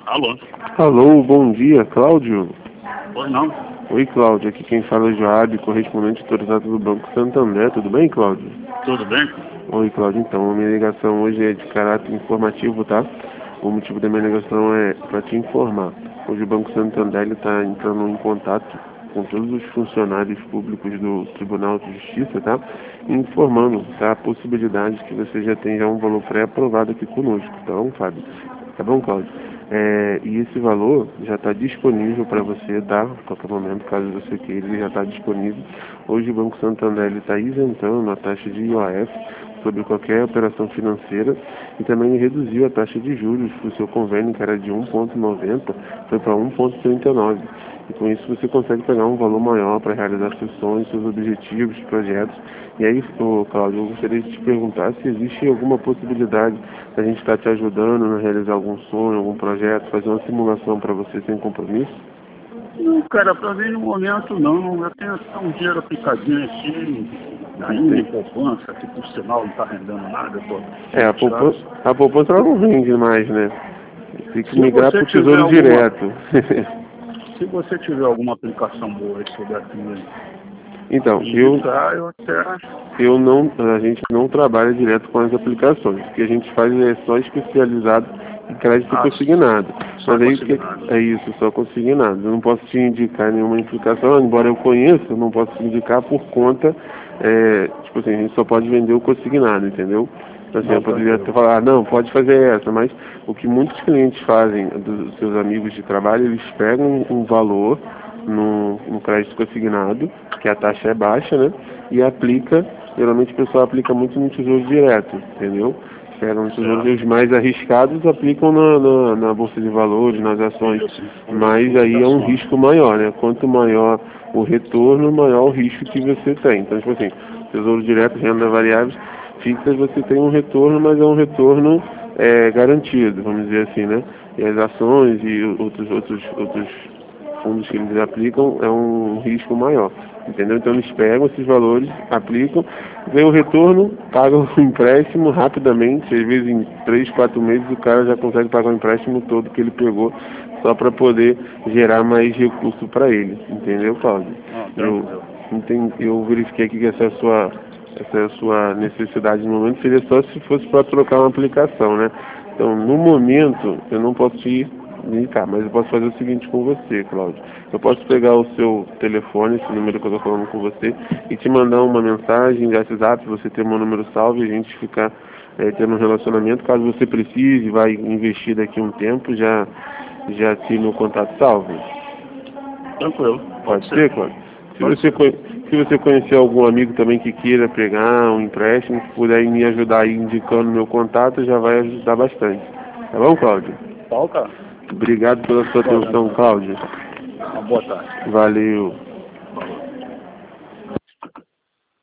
Alô? Alô, bom dia, Cláudio. Pois não? Oi, Cláudio, aqui quem fala é Joab, correspondente autorizado do Banco Santander. Tudo bem, Cláudio? Tudo bem? Oi, Cláudio, então, a minha ligação hoje é de caráter informativo, tá? O motivo da minha ligação é para te informar. Hoje o Banco Santander está entrando em contato com todos os funcionários públicos do Tribunal de Justiça, tá? Informando, tá, a possibilidade que você já tenha um valor pré-aprovado aqui conosco, tá bom, Fábio? Tá bom, Cláudio? E esse valor já está disponível para você, tá? A qualquer momento, caso você queira, ele já está disponível. Hoje o Banco Santander está isentando a taxa de IOF sobre qualquer operação financeira e também reduziu a taxa de juros do seu convênio, que era de 1,90, foi para 1,39. E com isso você consegue pegar um valor maior para realizar seus sonhos, seus objetivos, projetos. E aí, Cláudio, eu gostaria de te perguntar se existe alguma possibilidade da gente estar te ajudando a realizar algum sonho, algum projeto, fazer uma simulação para você sem compromisso? Não, cara, pra mim no momento não. Eu tenho só um dinheiro aplicadinho aqui, ainda em poupança, que por sinal não tá rendendo nada, pô. A poupança ela não rende mais, né? Tem que Se migrar para você o tiver Tesouro alguma, Direto. se você tiver alguma aplicação boa aí sobre aquilo, Então, indicar, eu até a gente não trabalha direto com as aplicações. O que a gente faz é só especializado em crédito acho consignado. só Mas aí consignado. é isso, só consignado. Eu não posso te indicar nenhuma aplicação, embora eu conheça, eu não posso te indicar por conta, tipo assim, a gente só pode vender o consignado, entendeu? Assim, eu Não, poderia até tranquilo. falar, não, pode fazer essa, mas o que muitos clientes fazem dos seus amigos de trabalho, eles pegam um valor no crédito consignado, que a taxa é baixa, né? E aplica, geralmente o pessoal aplica muito no Tesouro Direto, entendeu? Pegam os tesouros mais arriscados, aplicam na Bolsa de Valores, nas ações, Isso, mas fundo de aí é um ações. risco maior, né? Quanto maior o retorno, maior o risco que você tem. Então, tipo assim, Tesouro Direto, renda variável, fixa, você tem um retorno, mas é um retorno garantido, vamos dizer assim, né? E as ações e outros fundos que eles aplicam é um risco maior, entendeu? Então eles pegam esses valores, aplicam, vem o retorno, pagam o empréstimo rapidamente, às vezes em 3, 4 meses o cara já consegue pagar o empréstimo todo que ele pegou só para poder gerar mais recurso para ele, entendeu, Cláudio? Não, Eu, tranquilo. eu verifiquei aqui que essa é a sua necessidade no momento, seria só se fosse para trocar uma aplicação, né? Então, no momento, eu não posso te indicar, mas eu posso fazer o seguinte com você, Cláudio. Eu posso pegar o seu telefone, esse número que eu estou falando com você, e te mandar uma mensagem de WhatsApp, você ter meu número salvo e a gente ficar tendo um relacionamento. Caso você precise, vai investir daqui a um tempo, já tem meu contato salvo. Tranquilo. Pode ser, Cláudio? Pode ser. Se você conhecer algum amigo também que queira pegar um empréstimo, que puder me ajudar aí indicando meu contato, já vai ajudar bastante. Tá bom, Cláudio? Tá, cara. Obrigado pela sua Valeu, atenção, então. Cláudio. Uma boa tarde. Valeu.